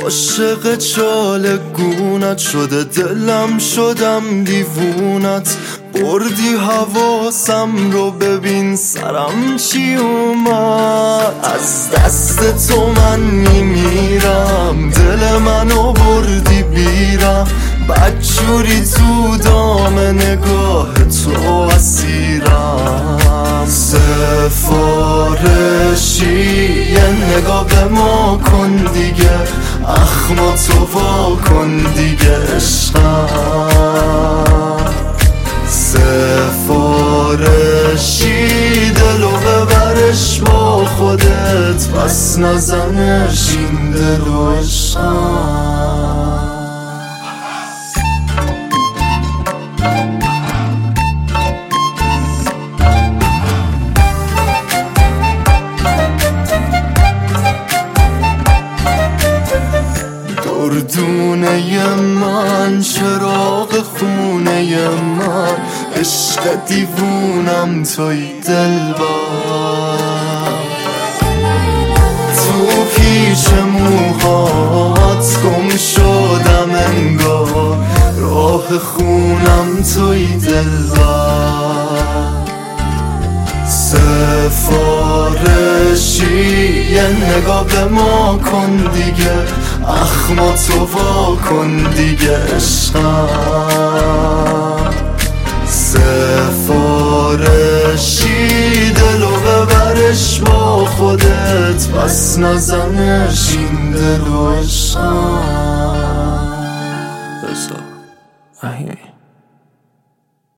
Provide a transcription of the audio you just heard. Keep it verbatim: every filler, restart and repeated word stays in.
عاشق چال گونت شده دلم، شدم دیوونت. بردی حواسم رو، ببین سرم چی اومد. از دست تو من میمیرم، دل منو بردی بیرم. بدجوری تو دام نگاه تو اسیرم. سفارشی یه نگاه به ما کن دیگه، اخما تو وا کن دیگه عشقم. سفارشی دلو ببرش با خودت، پس نزنش این دلو عشقم. دردونه من، چراغ خونه من، عشق دیوونم توی دلبر. تو پیش موهات گم شدم انگار، راه خونم توی دلبر. سفارشی یه نگاه به ما کن دیگه، اخما تو وا کن دیگه عشقم. سفارشی دلو ببرش با خودت، پس نزنش این دلو عشقم. بسا احیی